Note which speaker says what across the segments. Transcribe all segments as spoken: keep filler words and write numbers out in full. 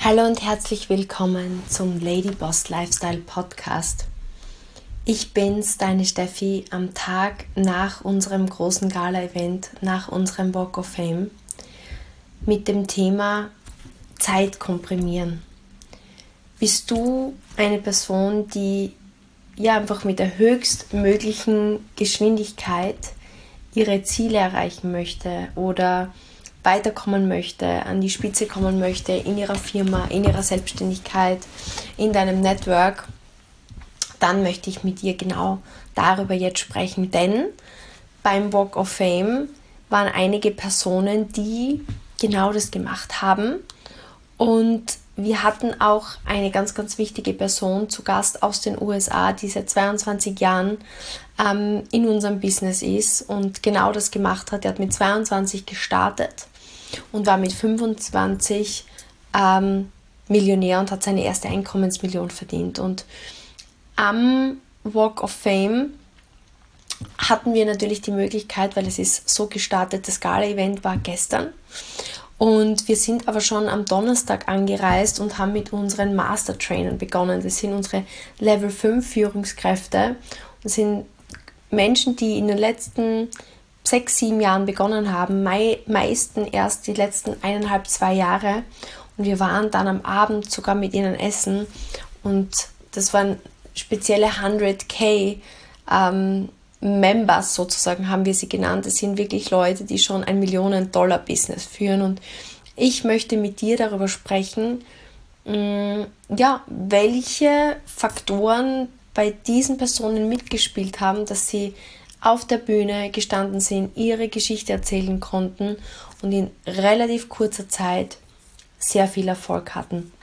Speaker 1: Hallo und herzlich willkommen zum Ladyboss Lifestyle Podcast. Ich bin's, deine Steffi, am Tag nach unserem großen Gala-Event, nach unserem Walk of Fame, mit dem Thema Zeit komprimieren. Bist du eine Person, die ja einfach mit der höchstmöglichen Geschwindigkeit ihre Ziele erreichen möchte oder weiterkommen möchte, an die Spitze kommen möchte in ihrer Firma, in ihrer Selbstständigkeit, in deinem Network, dann möchte ich mit dir genau darüber jetzt sprechen, denn beim Walk of Fame waren einige Personen, die genau das gemacht haben, und wir hatten auch eine ganz, ganz wichtige Person zu Gast aus den U S A, die seit zweiundzwanzig Jahren ähm, in unserem Business ist und genau das gemacht hat. Er hat mit zweiundzwanzig gestartet und war mit fünfundzwanzig ähm, Millionär und hat seine erste Einkommensmillion verdient. Und am Walk of Fame hatten wir natürlich die Möglichkeit, weil es ist so gestartet, das Gala-Event war gestern. Und wir sind aber schon am Donnerstag angereist und haben mit unseren Master-Trainern begonnen. Das sind unsere Level fünf Führungskräfte. Das sind Menschen, die in den letzten sechs, sieben Jahren begonnen haben, mei- meisten erst die letzten eineinhalb, zwei Jahre. Und wir waren dann am Abend sogar mit ihnen essen. Und das waren spezielle hundert K ähm, Members sozusagen, haben wir sie genannt. Das sind wirklich Leute, die schon ein Millionen-Dollar-Business führen. Und ich möchte mit dir darüber sprechen, mh, ja, welche Faktoren bei diesen Personen mitgespielt haben, dass sie auf der Bühne gestanden sind, ihre Geschichte erzählen konnten und in relativ kurzer Zeit sehr viel Erfolg hatten.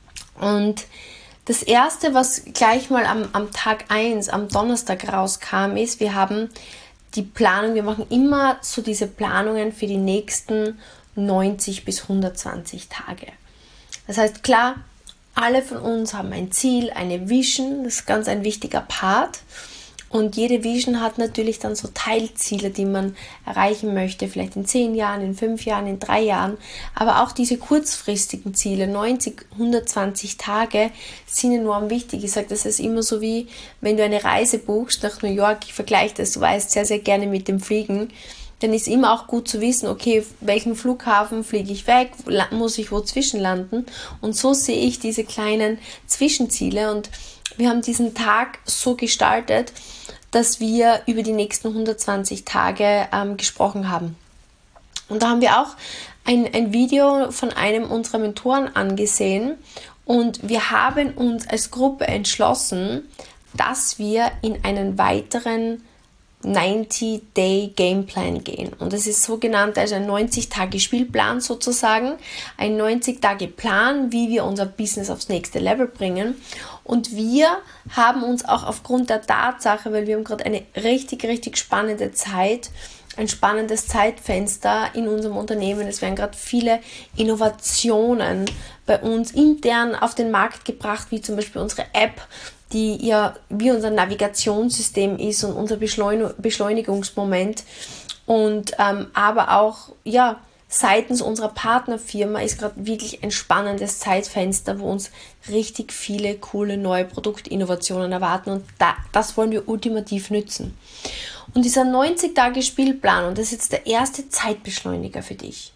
Speaker 1: Und das Erste, was gleich mal am, am Tag eins, am Donnerstag rauskam, ist, wir haben die Planung, wir machen immer so diese Planungen für die nächsten neunzig bis hundertzwanzig Tage. Das heißt, klar, alle von uns haben ein Ziel, eine Vision, das ist ganz ein wichtiger Part. Und jede Vision hat natürlich dann so Teilziele, die man erreichen möchte, vielleicht in zehn Jahren, in fünf Jahren, in drei Jahren. Aber auch diese kurzfristigen Ziele, neunzig, hundertzwanzig Tage, sind enorm wichtig. Ich sage, das ist immer so wie, wenn du eine Reise buchst nach New York, ich vergleiche das, du weißt sehr, sehr gerne mit dem Fliegen, dann ist immer auch gut zu wissen, okay, welchen Flughafen fliege ich weg, muss ich wo zwischenlanden? Und so sehe ich diese kleinen Zwischenziele, und wir haben diesen Tag so gestaltet, dass wir über die nächsten hundertzwanzig Tage ähm, gesprochen haben. Und da haben wir auch ein, ein Video von einem unserer Mentoren angesehen, und wir haben uns als Gruppe entschlossen, dass wir in einen weiteren neunzig Day Gameplan gehen. Und das ist so genannt als ein neunzig Tage Spielplan sozusagen, ein neunzig Tage Plan, wie wir unser Business aufs nächste Level bringen. Und wir haben uns auch aufgrund der Tatsache, weil wir haben gerade eine richtig, richtig spannende Zeit, ein spannendes Zeitfenster in unserem Unternehmen. Es werden gerade viele Innovationen bei uns intern auf den Markt gebracht, wie zum Beispiel unsere App, die ja wie unser Navigationssystem ist und unser Beschleun- Beschleunigungsmoment. Und ähm, aber auch ja seitens unserer Partnerfirma ist gerade wirklich ein spannendes Zeitfenster, wo uns richtig viele coole neue Produktinnovationen erwarten, und da, das wollen wir ultimativ nützen. Und dieser neunzig Tage Spielplan, und das ist jetzt der erste Zeitbeschleuniger für dich,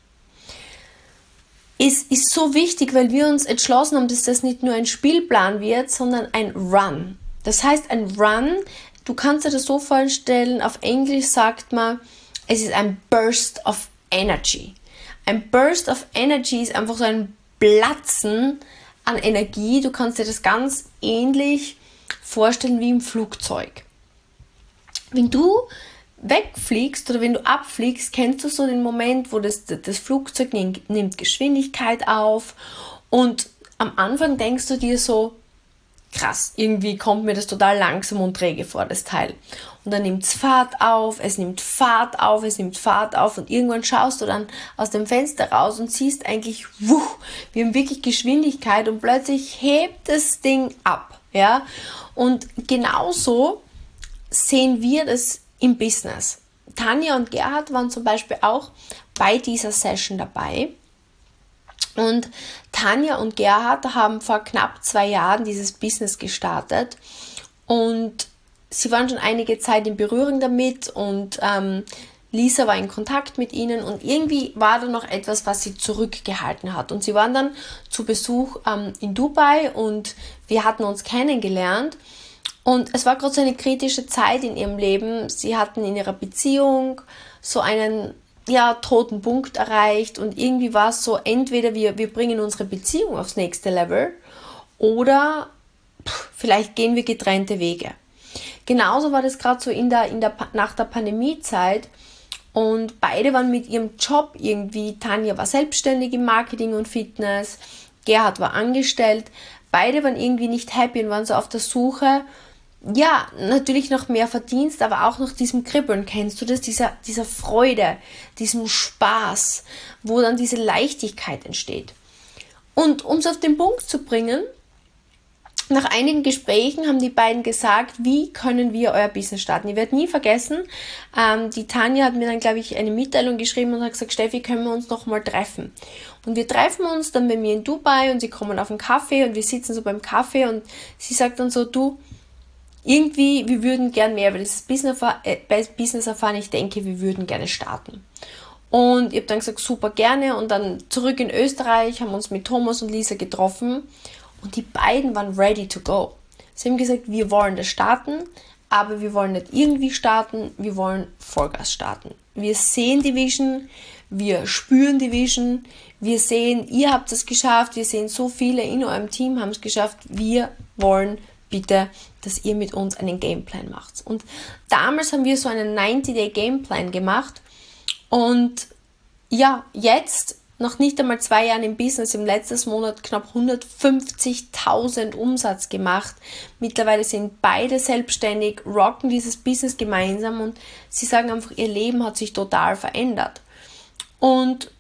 Speaker 1: ist, ist so wichtig, weil wir uns entschlossen haben, dass das nicht nur ein Spielplan wird, sondern ein Run. Das heißt, ein Run, du kannst dir das so vorstellen, auf Englisch sagt man, es ist ein Burst of Energy. Ein Burst of Energy ist einfach so ein Platzen an Energie. Du kannst dir das ganz ähnlich vorstellen wie im Flugzeug. Wenn du wegfliegst oder wenn du abfliegst, kennst du so den Moment, wo das, das Flugzeug nimmt, nimmt Geschwindigkeit auf, und am Anfang denkst du dir so, krass, irgendwie kommt mir das total langsam und träge vor, das Teil. Und dann nimmt es Fahrt auf, es nimmt Fahrt auf, es nimmt Fahrt auf, und irgendwann schaust du dann aus dem Fenster raus und siehst eigentlich, wuh, wir haben wirklich Geschwindigkeit, und plötzlich hebt das Ding ab. Ja? Und genauso sehen wir das im Business. Tanja und Gerhard waren zum Beispiel auch bei dieser Session dabei. Und Tanja und Gerhard haben vor knapp zwei Jahren dieses Business gestartet und sie waren schon einige Zeit in Berührung damit und ähm, Lisa war in Kontakt mit ihnen und irgendwie war da noch etwas, was sie zurückgehalten hat. Und sie waren dann zu Besuch ähm, in Dubai und wir hatten uns kennengelernt. Und es war gerade so eine kritische Zeit in ihrem Leben. Sie hatten in ihrer Beziehung so einen ja, toten Punkt erreicht und irgendwie war es so, entweder wir, wir bringen unsere Beziehung aufs nächste Level oder pff, vielleicht gehen wir getrennte Wege. Genauso war das gerade so in der, in der, nach der Pandemiezeit. Und beide waren mit ihrem Job irgendwie, Tanja war selbstständig im Marketing und Fitness, Gerhard war angestellt, beide waren irgendwie nicht happy und waren so auf der Suche, ja, natürlich nach mehr Verdienst, aber auch nach diesem Kribbeln, kennst du das, dieser, dieser Freude, diesem Spaß, wo dann diese Leichtigkeit entsteht. Und um es auf den Punkt zu bringen, nach einigen Gesprächen haben die beiden gesagt, wie können wir euer Business starten. Ich werde nie vergessen, ähm, die Tanja hat mir dann, glaube ich, eine Mitteilung geschrieben und hat gesagt, Steffi, können wir uns noch mal treffen? Und wir treffen uns dann bei mir in Dubai und sie kommen auf einen Kaffee und wir sitzen so beim Kaffee und sie sagt dann so, du, irgendwie, wir würden gern mehr, weil das ist Business, äh, bei Business erfahren, ich denke, wir würden gerne starten. Und ich habe dann gesagt, super gerne und dann zurück in Österreich, haben uns mit Thomas und Lisa getroffen. Und die beiden waren ready to go. Sie haben gesagt, wir wollen das starten, aber wir wollen nicht irgendwie starten, wir wollen Vollgas starten. Wir sehen die Vision, wir spüren die Vision, wir sehen, ihr habt es geschafft, wir sehen so viele in eurem Team haben es geschafft, wir wollen bitte, dass ihr mit uns einen Gameplan macht. Und damals haben wir so einen ninety-Day-Gameplan gemacht und ja, jetzt noch nicht einmal zwei Jahren im Business, im letzten Monat knapp hundertfünfzigtausend Umsatz gemacht. Mittlerweile sind beide selbstständig, rocken dieses Business gemeinsam und sie sagen einfach, ihr Leben hat sich total verändert. Und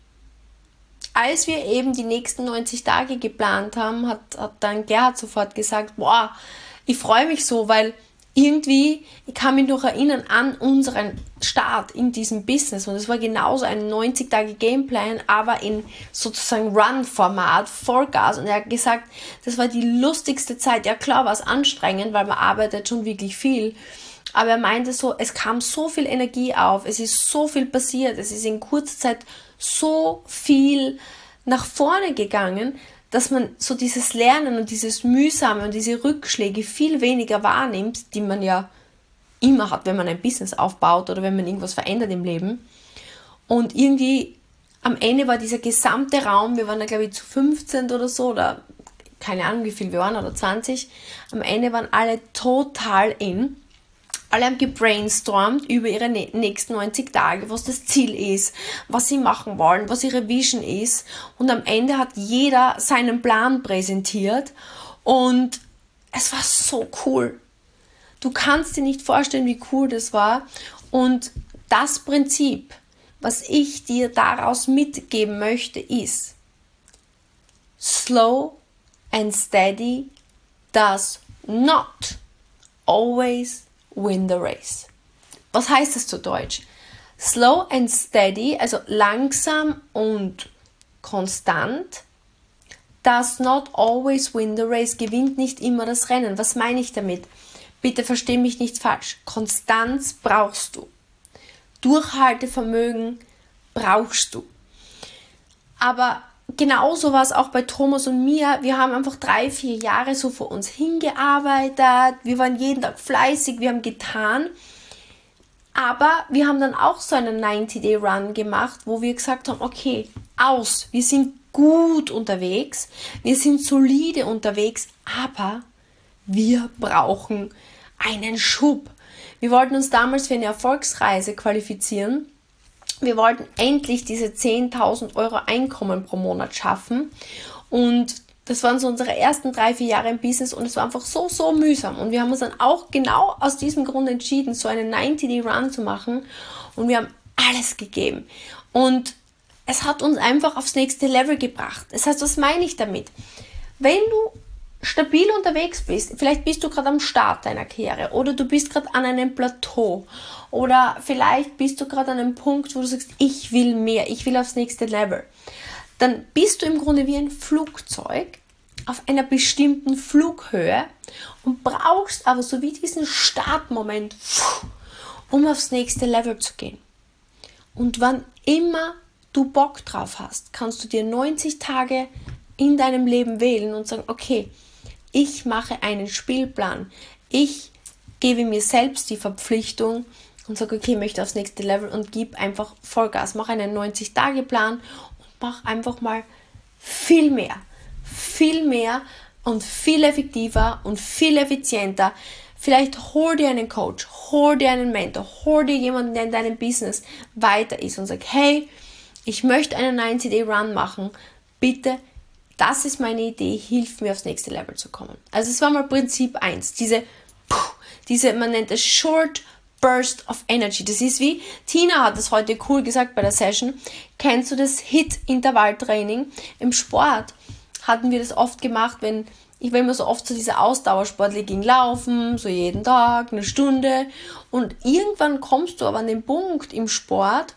Speaker 1: als wir eben die nächsten neunzig Tage geplant haben, hat, hat dann Gerhard sofort gesagt, boah, ich freue mich so, weil irgendwie, ich kann mich noch erinnern an unseren Start in diesem Business und es war genauso ein neunzig Tage Gameplan, aber in sozusagen Run-Format, Vollgas und er hat gesagt, das war die lustigste Zeit. Ja klar, war es anstrengend, weil man arbeitet schon wirklich viel, aber er meinte so, es kam so viel Energie auf, es ist so viel passiert, es ist in kurzer Zeit so viel nach vorne gegangen, dass man so dieses Lernen und dieses Mühsame und diese Rückschläge viel weniger wahrnimmt, die man ja immer hat, wenn man ein Business aufbaut oder wenn man irgendwas verändert im Leben. Und irgendwie am Ende war dieser gesamte Raum, wir waren da glaube ich zu fünfzehn oder so, oder keine Ahnung wie viel wir waren, oder zwanzig, am Ende waren alle total in. Alle haben gebrainstormt über ihre nächsten neunzig Tage, was das Ziel ist, was sie machen wollen, was ihre Vision ist. Und am Ende hat jeder seinen Plan präsentiert und es war so cool. Du kannst dir nicht vorstellen, wie cool das war. Und das Prinzip, was ich dir daraus mitgeben möchte, ist: Slow and steady does not always win the race. Was heißt das zu Deutsch? Slow and steady, also langsam und konstant, does not always win the race, gewinnt nicht immer das Rennen. Was meine ich damit? Bitte versteh mich nicht falsch. Konstanz brauchst du. Durchhaltevermögen brauchst du. Aber genauso war es auch bei Thomas und mir. Wir haben einfach drei, vier Jahre so vor uns hingearbeitet. Wir waren jeden Tag fleißig, wir haben getan. Aber wir haben dann auch so einen ninety-Day-Run gemacht, wo wir gesagt haben, okay, aus, wir sind gut unterwegs, wir sind solide unterwegs, aber wir brauchen einen Schub. Wir wollten uns damals für eine Erfolgsreise qualifizieren. Wir wollten endlich diese zehntausend Euro Einkommen pro Monat schaffen und das waren so unsere ersten drei, vier Jahre im Business und es war einfach so, so mühsam und wir haben uns dann auch genau aus diesem Grund entschieden, so einen ninety-Day-Run zu machen und wir haben alles gegeben und es hat uns einfach aufs nächste Level gebracht. Das heißt, was meine ich damit? Wenn du stabil unterwegs bist, vielleicht bist du gerade am Start deiner Karriere oder du bist gerade an einem Plateau oder vielleicht bist du gerade an einem Punkt, wo du sagst, ich will mehr, ich will aufs nächste Level, dann bist du im Grunde wie ein Flugzeug auf einer bestimmten Flughöhe und brauchst aber so wie diesen Startmoment, um aufs nächste Level zu gehen. Und wann immer du Bock drauf hast, kannst du dir neunzig Tage in deinem Leben wählen und sagen, okay, ich mache einen Spielplan. Ich gebe mir selbst die Verpflichtung und sage, okay, ich möchte aufs nächste Level und gib einfach Vollgas. Mach einen neunzig-Tage-Plan und mach einfach mal viel mehr. Viel mehr und viel effektiver und viel effizienter. Vielleicht hol dir einen Coach, hol dir einen Mentor, hol dir jemanden, der in deinem Business weiter ist und sag, hey, ich möchte einen neunzig-Day-Run machen. Bitte, das ist meine Idee, hilf mir aufs nächste Level zu kommen. Also es war mal Prinzip eins, diese, diese, man nennt es Short Burst of Energy. Das ist wie, Tina hat das heute cool gesagt bei der Session, kennst du das Hit-Intervalltraining? Im Sport hatten wir das oft gemacht, wenn ich war immer so oft so diese Ausdauersportler ging laufen, so jeden Tag, eine Stunde. Und irgendwann kommst du aber an den Punkt im Sport,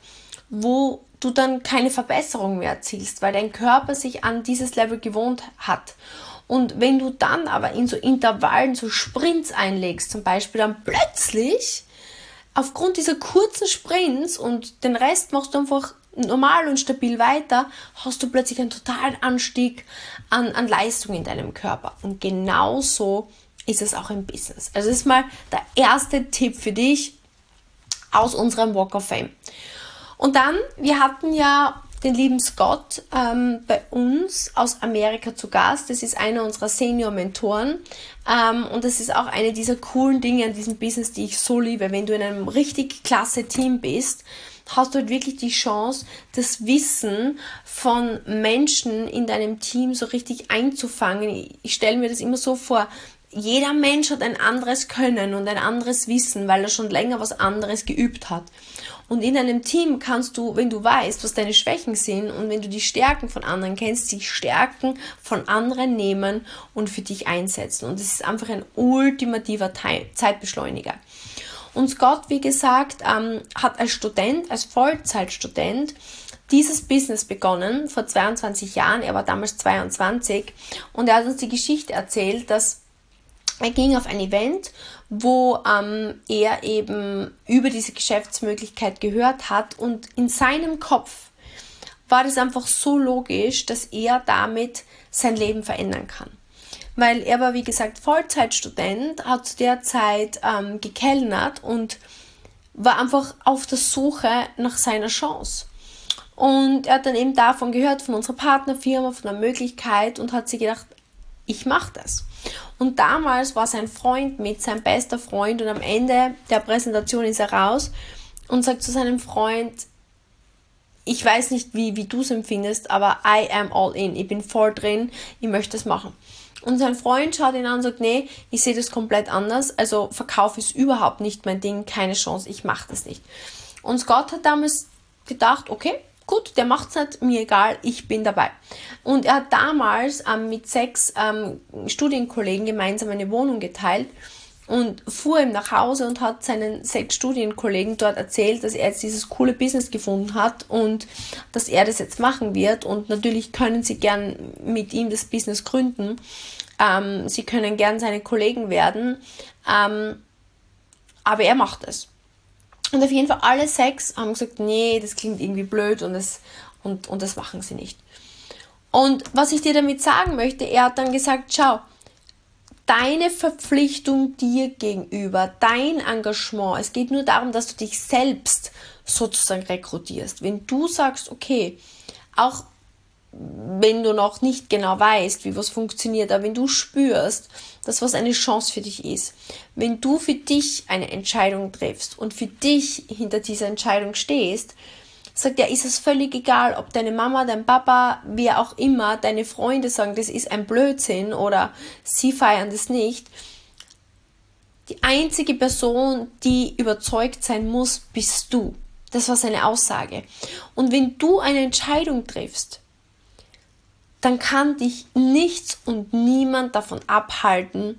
Speaker 1: wo du dann keine Verbesserung mehr erzielst, weil dein Körper sich an dieses Level gewohnt hat. Und wenn du dann aber in so Intervallen, so Sprints einlegst, zum Beispiel, dann plötzlich aufgrund dieser kurzen Sprints und den Rest machst du einfach normal und stabil weiter, hast du plötzlich einen totalen Anstieg an, an Leistung in deinem Körper. Und genauso ist es auch im Business. Also das ist mal der erste Tipp für dich aus unserem Walk of Fame. Und dann, wir hatten ja den lieben Scott ähm, bei uns aus Amerika zu Gast. Das ist einer unserer Senior-Mentoren ähm, und das ist auch eine dieser coolen Dinge an diesem Business, die ich so liebe. Wenn du in einem richtig klasse Team bist, hast du halt wirklich die Chance, das Wissen von Menschen in deinem Team so richtig einzufangen. Ich, ich stelle mir das immer so vor, jeder Mensch hat ein anderes Können und ein anderes Wissen, weil er schon länger was anderes geübt hat. Und in einem Team kannst du, wenn du weißt, was deine Schwächen sind und wenn du die Stärken von anderen kennst, die Stärken von anderen nehmen und für dich einsetzen. Und es ist einfach ein ultimativer Zeitbeschleuniger. Und Scott, wie gesagt, ähm, hat als Student, als Vollzeitstudent dieses Business begonnen, vor zweiundzwanzig Jahren. Er war damals zweiundzwanzig und er hat uns die Geschichte erzählt, dass er ging auf ein Event, wo ähm, er eben über diese Geschäftsmöglichkeit gehört hat und in seinem Kopf war das einfach so logisch, dass er damit sein Leben verändern kann. Weil er war, wie gesagt, Vollzeitstudent, hat zu der Zeit ähm, gekellnert und war einfach auf der Suche nach seiner Chance. Und er hat dann eben davon gehört, von unserer Partnerfirma, von der Möglichkeit und hat sich gedacht, ich mache das. Und damals war sein Freund mit, sein bester Freund, und am Ende der Präsentation ist er raus und sagt zu seinem Freund, ich weiß nicht, wie, wie du es empfindest, aber I am all in, ich bin voll drin, ich möchte es machen. Und sein Freund schaut ihn an und sagt, nee, ich sehe das komplett anders, also Verkauf ist überhaupt nicht mein Ding, keine Chance, ich mache das nicht. Und Scott hat damals gedacht, okay, gut, der macht es nicht, mir egal, ich bin dabei. Und er hat damals ähm, mit sechs ähm, Studienkollegen gemeinsam eine Wohnung geteilt und fuhr ihm nach Hause und hat seinen sechs Studienkollegen dort erzählt, dass er jetzt dieses coole Business gefunden hat und dass er das jetzt machen wird. Und natürlich können sie gern mit ihm das Business gründen. Ähm, sie können gern seine Kollegen werden, ähm, aber er macht es. Und auf jeden Fall alle sechs haben gesagt, nee, das klingt irgendwie blöd und das, und, und das machen sie nicht. Und was ich dir damit sagen möchte, er hat dann gesagt, schau, deine Verpflichtung dir gegenüber, dein Engagement, es geht nur darum, dass du dich selbst sozusagen rekrutierst. Wenn du sagst, okay, auch wenn du noch nicht genau weißt, wie was funktioniert, aber wenn du spürst, dass was eine Chance für dich ist, wenn du für dich eine Entscheidung triffst und für dich hinter dieser Entscheidung stehst, sagt er, ist es völlig egal, ob deine Mama, dein Papa, wer auch immer, deine Freunde sagen, das ist ein Blödsinn oder sie feiern das nicht. Die einzige Person, die überzeugt sein muss, bist du. Das war seine Aussage. Und wenn du eine Entscheidung triffst, dann kann dich nichts und niemand davon abhalten,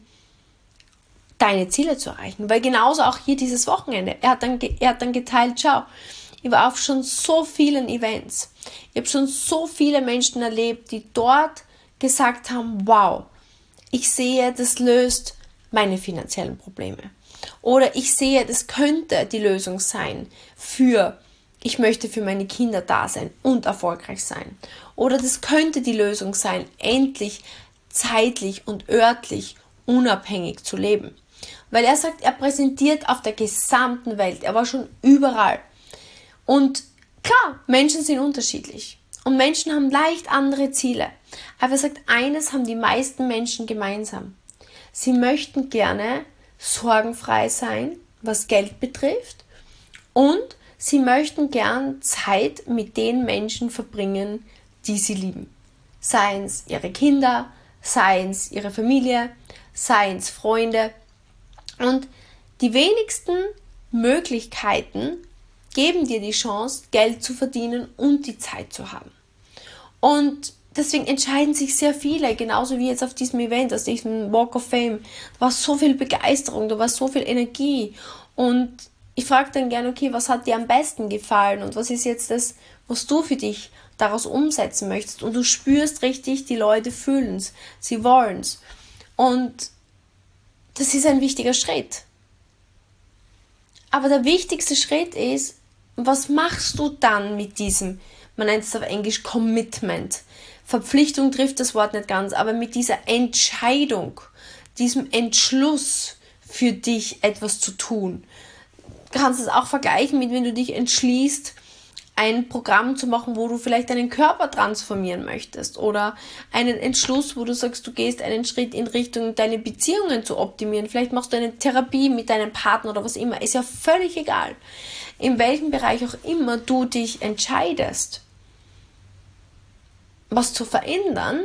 Speaker 1: deine Ziele zu erreichen. Weil genauso auch hier dieses Wochenende. Er hat dann, er hat dann geteilt, schau, Ich war auf schon so vielen Events. Ich habe schon so viele Menschen erlebt, die dort gesagt haben, wow, ich sehe, das löst meine finanziellen Probleme. Oder ich sehe, das könnte die Lösung sein für, ich möchte für meine Kinder da sein und erfolgreich sein. Oder das könnte die Lösung sein, endlich zeitlich und örtlich unabhängig zu leben. Weil er sagt, er präsentiert auf der gesamten Welt. Er war schon überall. Und klar, Menschen sind unterschiedlich. Und Menschen haben leicht andere Ziele. Aber er sagt, eines haben die meisten Menschen gemeinsam. Sie möchten gerne sorgenfrei sein, was Geld betrifft. Und sie möchten gern Zeit mit den Menschen verbringen, die sie lieben. Seien es ihre Kinder, seien es ihre Familie, seien es Freunde. Und die wenigsten Möglichkeiten geben dir die Chance, Geld zu verdienen und die Zeit zu haben. Und deswegen entscheiden sich sehr viele, genauso wie jetzt auf diesem Event, aus diesem Walk of Fame. Da war so viel Begeisterung, da war so viel Energie. Und ich frage dann gerne, okay, was hat dir am besten gefallen und was ist jetzt das, was du für dich daraus umsetzen möchtest? Und du spürst richtig, die Leute fühlen es, sie wollen es. Und das ist ein wichtiger Schritt. Aber der wichtigste Schritt ist, was machst du dann mit diesem, man nennt es auf Englisch Commitment. Verpflichtung trifft das Wort nicht ganz, aber mit dieser Entscheidung, diesem Entschluss für dich etwas zu tun. Du kannst es auch vergleichen mit, wenn du dich entschließt, ein Programm zu machen, wo du vielleicht deinen Körper transformieren möchtest oder einen Entschluss, wo du sagst, du gehst einen Schritt in Richtung, deine Beziehungen zu optimieren. Vielleicht machst du eine Therapie mit deinem Partner oder was immer. Ist ja völlig egal. In welchem Bereich auch immer du dich entscheidest, was zu verändern,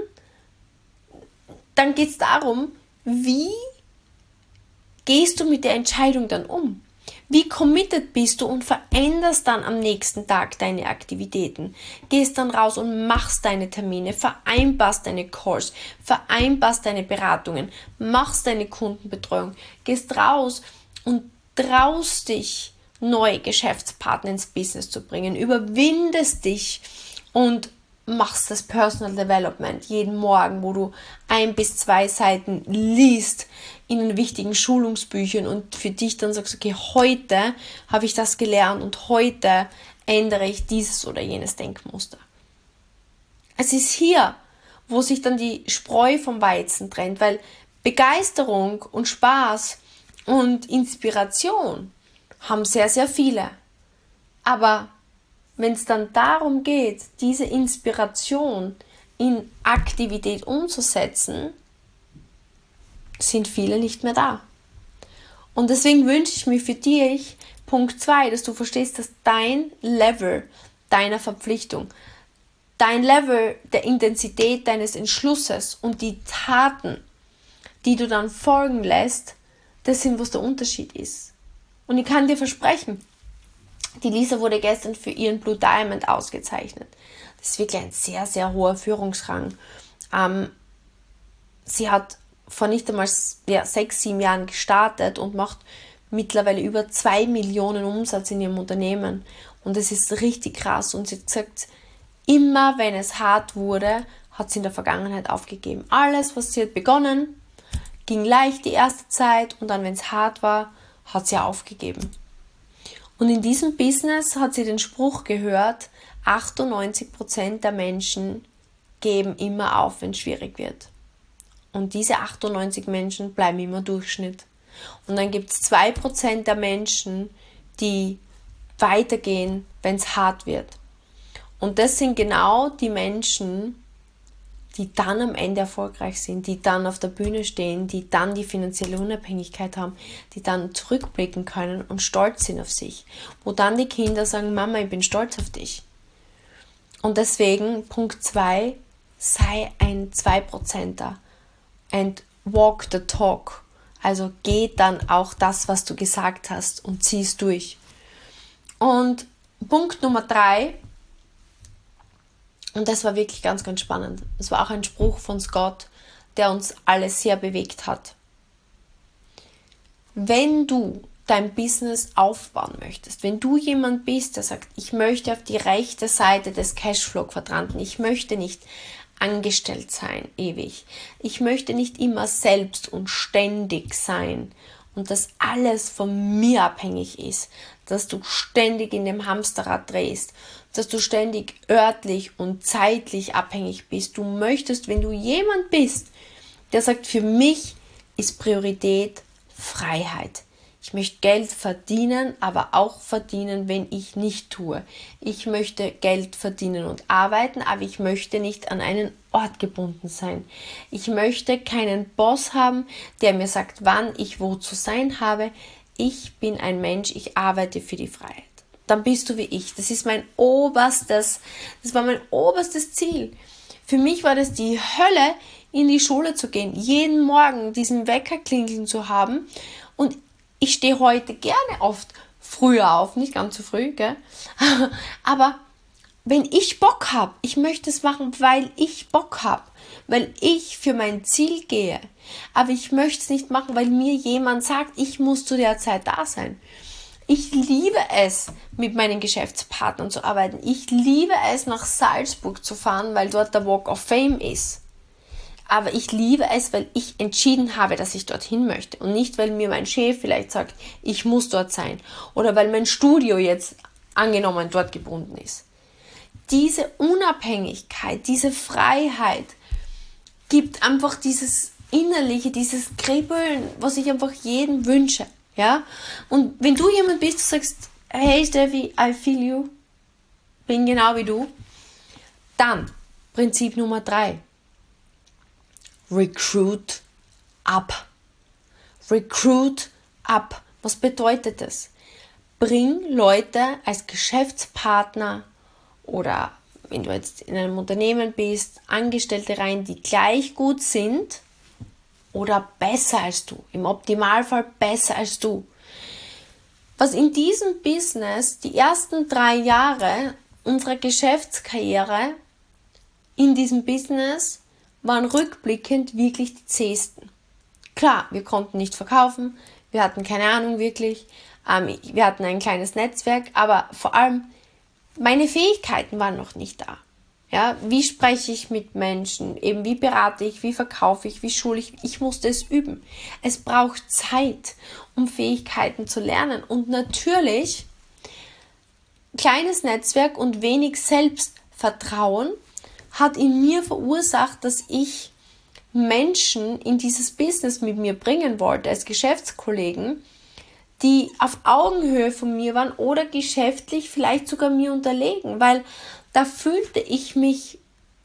Speaker 1: dann geht es darum, wie gehst du mit der Entscheidung dann um? Wie committed bist du und veränderst dann am nächsten Tag deine Aktivitäten? Gehst dann raus und machst deine Termine, vereinbarst deine Calls, vereinbarst deine Beratungen, machst deine Kundenbetreuung, gehst raus und traust dich, neue Geschäftspartner ins Business zu bringen, überwindest dich und machst das Personal Development jeden Morgen, wo du ein bis zwei Seiten liest in den wichtigen Schulungsbüchern und für dich dann sagst, okay, heute habe ich das gelernt und heute ändere ich dieses oder jenes Denkmuster. Es ist hier, wo sich dann die Spreu vom Weizen trennt, weil Begeisterung und Spaß und Inspiration haben sehr, sehr viele. Aber wenn es dann darum geht, diese Inspiration in Aktivität umzusetzen, sind viele nicht mehr da. Und deswegen wünsche ich mir für dich, Punkt zwei, dass du verstehst, dass dein Level deiner Verpflichtung, dein Level der Intensität deines Entschlusses und die Taten, die du dann folgen lässt, das sind, was der Unterschied ist. Und ich kann dir versprechen, die Lisa wurde gestern für ihren Blue Diamond ausgezeichnet. Das ist wirklich ein sehr, sehr hoher Führungsrang. Ähm, sie hat vor nicht einmal ja, sechs, sieben Jahren gestartet und macht mittlerweile über zwei Millionen Umsatz in ihrem Unternehmen. Und das ist richtig krass. Und sie hat gesagt, immer wenn es hart wurde, hat sie in der Vergangenheit aufgegeben. Alles, was sie hat begonnen, ging leicht die erste Zeit und dann, wenn es hart war, hat sie aufgegeben. Und in diesem Business hat sie den Spruch gehört, achtundneunzig Prozent der Menschen geben immer auf, wenn es schwierig wird. Und diese achtundneunzig Menschen bleiben immer Durchschnitt. Und dann gibt es zwei Prozent der Menschen, die weitergehen, wenn es hart wird. Und das sind genau die Menschen, die dann am Ende erfolgreich sind, die dann auf der Bühne stehen, die dann die finanzielle Unabhängigkeit haben, die dann zurückblicken können und stolz sind auf sich. Wo dann die Kinder sagen, Mama, ich bin stolz auf dich. Und deswegen, Punkt zwei, sei ein zwei Prozenter and walk the talk. Also geh dann auch das, was du gesagt hast und zieh es durch. Und Punkt Nummer drei, und das war wirklich ganz, ganz spannend. Es war auch ein Spruch von Scott, der uns alle sehr bewegt hat. Wenn du dein Business aufbauen möchtest, wenn du jemand bist, der sagt, ich möchte auf die rechte Seite des Cashflow-Quadranten, ich möchte nicht angestellt sein, ewig, ich möchte nicht immer selbst und ständig sein und dass alles von mir abhängig ist, dass du ständig in dem Hamsterrad drehst, dass du ständig örtlich und zeitlich abhängig bist. Du möchtest, wenn du jemand bist, der sagt, für mich ist Priorität Freiheit. Ich möchte Geld verdienen, aber auch verdienen, wenn ich nicht tue. Ich möchte Geld verdienen und arbeiten, aber ich möchte nicht an einen Ort gebunden sein. Ich möchte keinen Boss haben, der mir sagt, wann ich wo zu sein habe. Ich bin ein Mensch, ich arbeite für die Freiheit. Dann bist du wie ich. Das ist mein oberstes, das war mein oberstes Ziel. Für mich war das die Hölle, in die Schule zu gehen, jeden Morgen diesen Wecker klingeln zu haben. Und ich stehe heute gerne oft früher auf, nicht ganz so früh, gell? Aber wenn ich Bock habe, ich möchte es machen, weil ich Bock habe, weil ich für mein Ziel gehe. Aber ich möchte es nicht machen, weil mir jemand sagt, ich muss zu der Zeit da sein. Ich liebe es, mit meinen Geschäftspartnern zu arbeiten. Ich liebe es, nach Salzburg zu fahren, weil dort der Walk of Fame ist. Aber ich liebe es, weil ich entschieden habe, dass ich dorthin möchte. Und nicht, weil mir mein Chef vielleicht sagt, ich muss dort sein. Oder weil mein Studio jetzt angenommen dort gebunden ist. Diese Unabhängigkeit, diese Freiheit gibt einfach dieses Innerliche, dieses Kribbeln, was ich einfach jedem wünsche. Ja? Und wenn du jemand bist, du sagst, hey Steffi, I feel you, bin genau wie du, dann Prinzip Nummer drei. Recruit up. Recruit up. Was bedeutet das? Bring Leute als Geschäftspartner oder wenn du jetzt in einem Unternehmen bist, Angestellte rein, die gleich gut sind oder besser als du. Im Optimalfall besser als du. Was in diesem Business die ersten drei Jahre unserer Geschäftskarriere in diesem Business waren rückblickend wirklich die zähesten. Klar, wir konnten nicht verkaufen, wir hatten keine Ahnung wirklich, ähm, wir hatten ein kleines Netzwerk, aber vor allem meine Fähigkeiten waren noch nicht da. Ja, wie spreche ich mit Menschen, eben wie berate ich, wie verkaufe ich, wie schule ich, ich musste es üben. Es braucht Zeit, um Fähigkeiten zu lernen und natürlich kleines Netzwerk und wenig Selbstvertrauen hat in mir verursacht, dass ich Menschen in dieses Business mit mir bringen wollte, als Geschäftskollegen, die auf Augenhöhe von mir waren oder geschäftlich vielleicht sogar mir unterlegen, weil da fühlte ich mich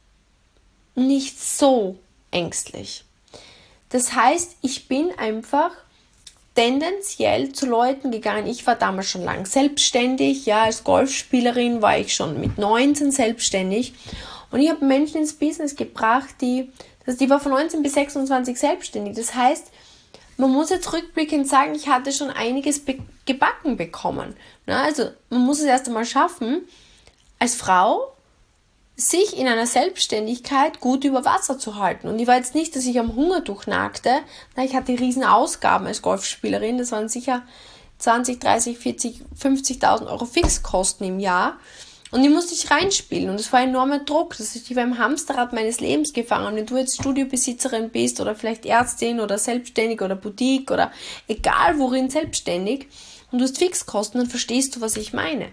Speaker 1: nicht so ängstlich. Das heißt, ich bin einfach tendenziell zu Leuten gegangen. Ich war damals schon lang selbstständig, ja, als Golfspielerin war ich schon mit neunzehn selbstständig. Und ich habe Menschen ins Business gebracht, die, also die war von neunzehn bis sechsundzwanzig selbstständig. Das heißt, man muss jetzt rückblickend sagen, ich hatte schon einiges be- gebacken bekommen. Na, also man muss es erst einmal schaffen, als Frau sich in einer Selbstständigkeit gut über Wasser zu halten. Und ich war jetzt nicht, dass ich am Hungertuch nagte. Na, ich hatte riesen Ausgaben als Golfspielerin. Das waren sicher zwanzig, dreißig, vierzig, fünfzigtausend Euro Fixkosten im Jahr. Und die musste ich reinspielen und es war ein enormer Druck. Das heißt, ich war im Hamsterrad meines Lebens gefangen. Wenn du jetzt Studiobesitzerin bist oder vielleicht Ärztin oder selbstständig oder Boutique oder egal worin selbstständig und du hast Fixkosten, dann verstehst du, was ich meine.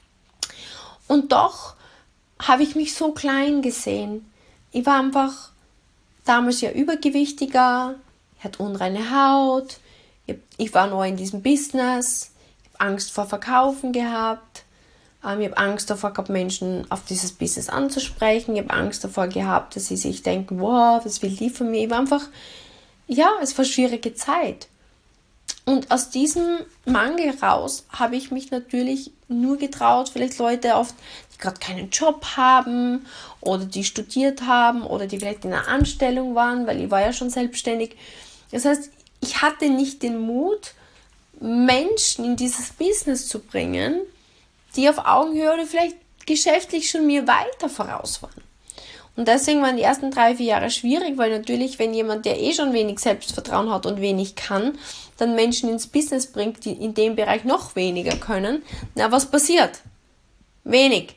Speaker 1: Und doch habe ich mich so klein gesehen. Ich war einfach damals ja übergewichtiger, ich hatte unreine Haut, ich war neu in diesem Business, ich habe Angst vor Verkaufen gehabt. Ich habe Angst davor gehabt, Menschen auf dieses Business anzusprechen. Ich habe Angst davor gehabt, dass sie sich denken, wow, was will die von mir? Ich war einfach, ja, es war eine schwierige Zeit. Und aus diesem Mangel raus habe ich mich natürlich nur getraut, vielleicht Leute oft, die gerade keinen Job haben oder die studiert haben oder die vielleicht in einer Anstellung waren, weil ich war ja schon selbstständig. Das heißt, ich hatte nicht den Mut, Menschen in dieses Business zu bringen, die auf Augenhöhe oder vielleicht geschäftlich schon mir weiter voraus waren. Und deswegen waren die ersten drei, vier Jahre schwierig, weil natürlich, wenn jemand, der eh schon wenig Selbstvertrauen hat und wenig kann, dann Menschen ins Business bringt, die in dem Bereich noch weniger können, na, was passiert? Wenig.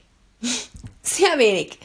Speaker 1: Sehr wenig.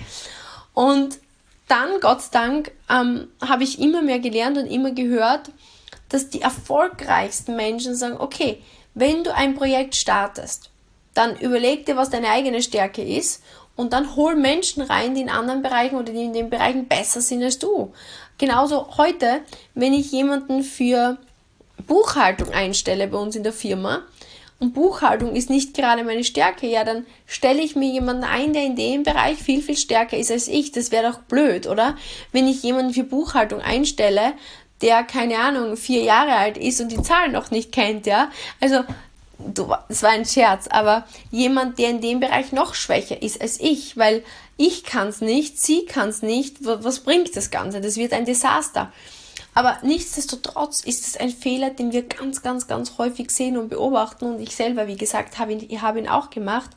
Speaker 1: Und dann, Gott sei Dank, ähm, habe ich immer mehr gelernt und immer gehört, dass die erfolgreichsten Menschen sagen, okay, wenn du ein Projekt startest, dann überleg dir, was deine eigene Stärke ist und dann hol Menschen rein, die in anderen Bereichen oder die in den Bereichen besser sind als du. Genauso heute, wenn ich jemanden für Buchhaltung einstelle bei uns in der Firma und Buchhaltung ist nicht gerade meine Stärke, ja, dann stelle ich mir jemanden ein, der in dem Bereich viel, viel stärker ist als ich. Das wäre doch blöd, oder? Wenn ich jemanden für Buchhaltung einstelle, der, keine Ahnung, vier Jahre alt ist und die Zahlen noch nicht kennt, ja. Also, das war ein Scherz, aber jemand, der in dem Bereich noch schwächer ist als ich, weil ich kann es nicht, sie kann es nicht, was bringt das Ganze? Das wird ein Desaster. Aber nichtsdestotrotz ist es ein Fehler, den wir ganz, ganz, ganz häufig sehen und beobachten und ich selber, wie gesagt, habe ihn, ich habe ihn auch gemacht.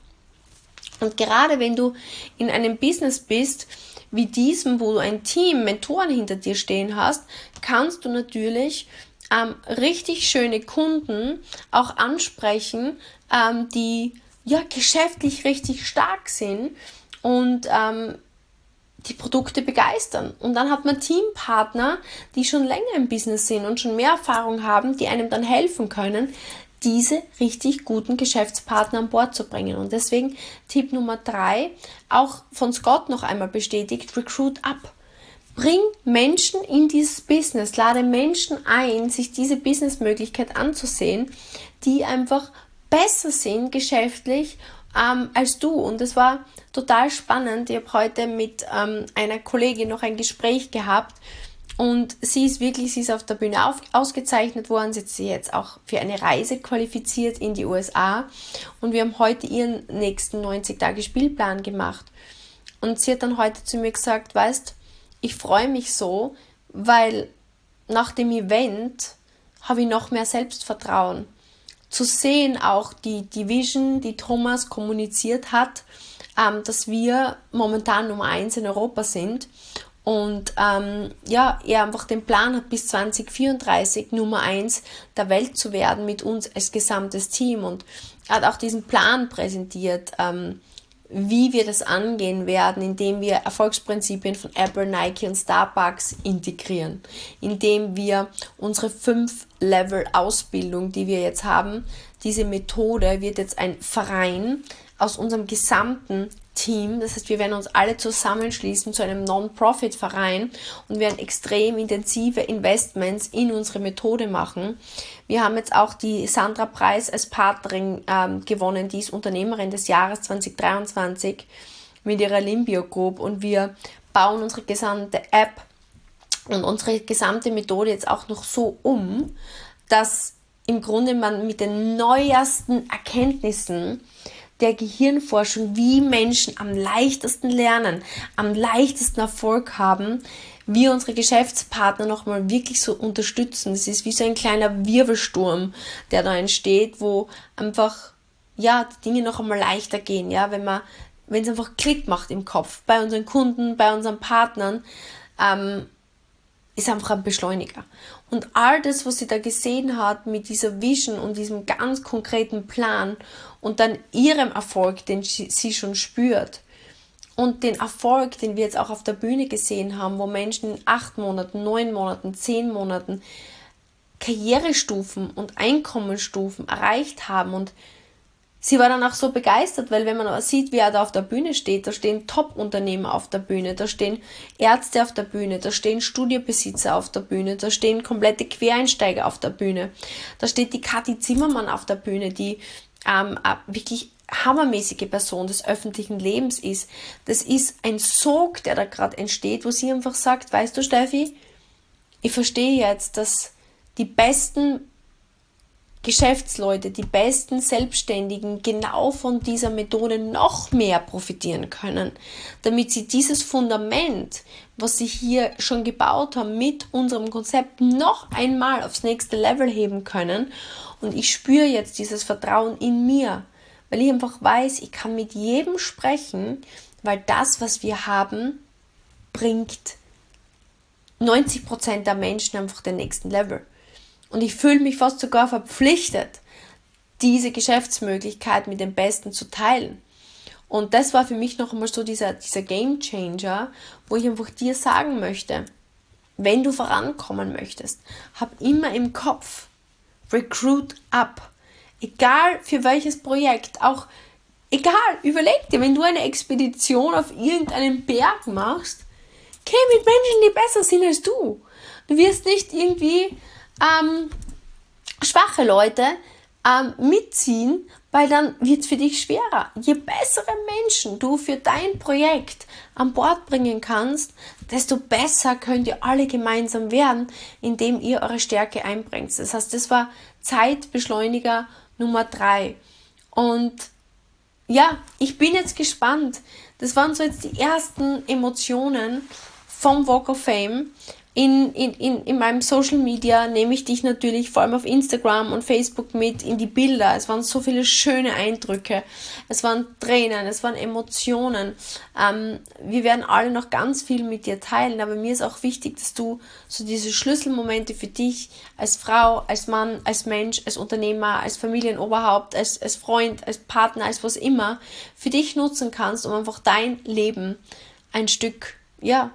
Speaker 1: Und gerade wenn du in einem Business bist, wie diesem, wo du ein Team, Mentoren hinter dir stehen hast, kannst du natürlich ähm, richtig schöne Kunden auch ansprechen, ähm, die ja geschäftlich richtig stark sind und ähm, die Produkte begeistern. Und dann hat man Teampartner, die schon länger im Business sind und schon mehr Erfahrung haben, die einem dann helfen können, diese richtig guten Geschäftspartner an Bord zu bringen. Und deswegen Tipp Nummer drei, auch von Scott noch einmal bestätigt, recruit up. Bring Menschen in dieses Business, lade Menschen ein, sich diese Businessmöglichkeit anzusehen, die einfach besser sind geschäftlich ähm, als du. Und das war total spannend. Ich habe heute mit ähm, einer Kollegin noch ein Gespräch gehabt und sie ist wirklich, sie ist auf der Bühne auf, ausgezeichnet worden. Sie hat sich jetzt auch für eine Reise qualifiziert in die U S A und wir haben heute ihren nächsten neunzig Tage Spielplan gemacht. Und sie hat dann heute zu mir gesagt, weißt, ich freue mich so, weil nach dem Event habe ich noch mehr Selbstvertrauen. Zu sehen auch die, die Vision, die Thomas kommuniziert hat, ähm, dass wir momentan Nummer eins in Europa sind und ähm, ja, er einfach den Plan hat, bis zwanzig vierunddreißig Nummer eins der Welt zu werden mit uns als gesamtes Team und er hat auch diesen Plan präsentiert, ähm, wie wir das angehen werden, indem wir Erfolgsprinzipien von Apple, Nike und Starbucks integrieren, indem wir unsere fünf Level Ausbildung, die wir jetzt haben, diese Methode wird jetzt ein Verein aus unserem gesamten Team, das heißt, wir werden uns alle zusammenschließen zu einem Non-Profit-Verein und werden extrem intensive Investments in unsere Methode machen. Wir haben jetzt auch die Sandra Preis als Partnerin ähm, gewonnen, die ist Unternehmerin des Jahres zwanzig dreiundzwanzig mit ihrer Limbio Group und wir bauen unsere gesamte App und unsere gesamte Methode jetzt auch noch so um, dass im Grunde man mit den neuesten Erkenntnissen der Gehirnforschung, wie Menschen am leichtesten lernen, am leichtesten Erfolg haben, wir unsere Geschäftspartner nochmal wirklich so unterstützen. Das ist wie so ein kleiner Wirbelsturm, der da entsteht, wo einfach ja die Dinge noch einmal leichter gehen, ja, wenn man, wenn es einfach Klick macht im Kopf, bei unseren Kunden, bei unseren Partnern, ähm, ist einfach ein Beschleuniger. Und all das, was sie da gesehen hat mit dieser Vision und diesem ganz konkreten Plan und dann ihrem Erfolg, den sie schon spürt und den Erfolg, den wir jetzt auch auf der Bühne gesehen haben, wo Menschen in acht Monaten, neun Monaten, zehn Monaten Karrierestufen und Einkommensstufen erreicht haben und sie war dann auch so begeistert, weil wenn man aber sieht, wie er da auf der Bühne steht, da stehen Top-Unternehmer auf der Bühne, da stehen Ärzte auf der Bühne, da stehen Studiobesitzer auf der Bühne, da stehen komplette Quereinsteiger auf der Bühne, da steht die Kathi Zimmermann auf der Bühne, die ähm, wirklich hammermäßige Person des öffentlichen Lebens ist. Das ist ein Sog, der da gerade entsteht, wo sie einfach sagt, weißt du Steffi, ich verstehe jetzt, dass die besten Geschäftsleute, die besten Selbstständigen genau von dieser Methode noch mehr profitieren können, damit sie dieses Fundament, was sie hier schon gebaut haben, mit unserem Konzept noch einmal aufs nächste Level heben können. Und ich spüre jetzt dieses Vertrauen in mir, weil ich einfach weiß, ich kann mit jedem sprechen, weil das, was wir haben, bringt neunzig Prozent der Menschen einfach den nächsten Level. Und ich fühle mich fast sogar verpflichtet, diese Geschäftsmöglichkeit mit den Besten zu teilen. Und das war für mich noch einmal so dieser, dieser Game Changer, wo ich einfach dir sagen möchte, wenn du vorankommen möchtest, hab immer im Kopf, recruit up. Egal für welches Projekt, auch egal, überleg dir, wenn du eine Expedition auf irgendeinen Berg machst, geh mit Menschen, die besser sind als du. Du wirst nicht irgendwie ähm, schwache Leute ähm, mitziehen, weil dann wird es für dich schwerer. Je bessere Menschen du für dein Projekt an Bord bringen kannst, desto besser könnt ihr alle gemeinsam werden, indem ihr eure Stärke einbringt. Das heißt, das war Zeitbeschleuniger Nummer drei. Und ja, ich bin jetzt gespannt. Das waren so jetzt die ersten Emotionen vom Walk of Fame. In, in, in, in meinem Social Media nehme ich dich natürlich vor allem auf Instagram und Facebook mit in die Bilder. Es waren so viele schöne Eindrücke. Es waren Tränen, es waren Emotionen. Ähm, wir werden alle noch ganz viel mit dir teilen, aber mir ist auch wichtig, dass du so diese Schlüsselmomente für dich als Frau, als Mann, als Mensch, als Unternehmer, als Familienoberhaupt, als, als Freund, als Partner, als was immer, für dich nutzen kannst, um einfach dein Leben ein Stück, ja,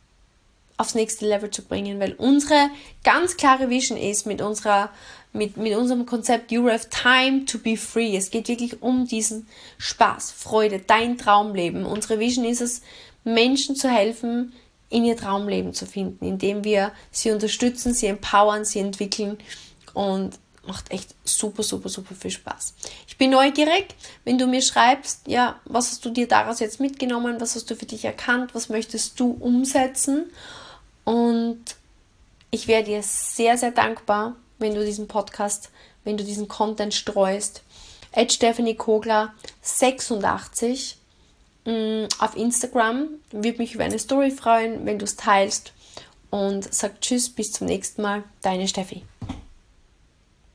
Speaker 1: aufs nächste Level zu bringen, weil unsere ganz klare Vision ist mit unserer mit, mit unserem Konzept You have time to be free. Es geht wirklich um diesen Spaß, Freude, dein Traumleben. Unsere Vision ist es, Menschen zu helfen, in ihr Traumleben zu finden, indem wir sie unterstützen, sie empowern, sie entwickeln und macht echt super, super, super viel Spaß. Ich bin neugierig, wenn du mir schreibst, ja, was hast du dir daraus jetzt mitgenommen, was hast du für dich erkannt, was möchtest du umsetzen? Und ich wäre dir sehr, sehr dankbar, wenn du diesen Podcast, wenn du diesen Content streust. at Stephanie Kogler sechsundachtzig mh, auf Instagram. Würde mich über eine Story freuen, wenn du es teilst. Und sag Tschüss, bis zum nächsten Mal. Deine Steffi.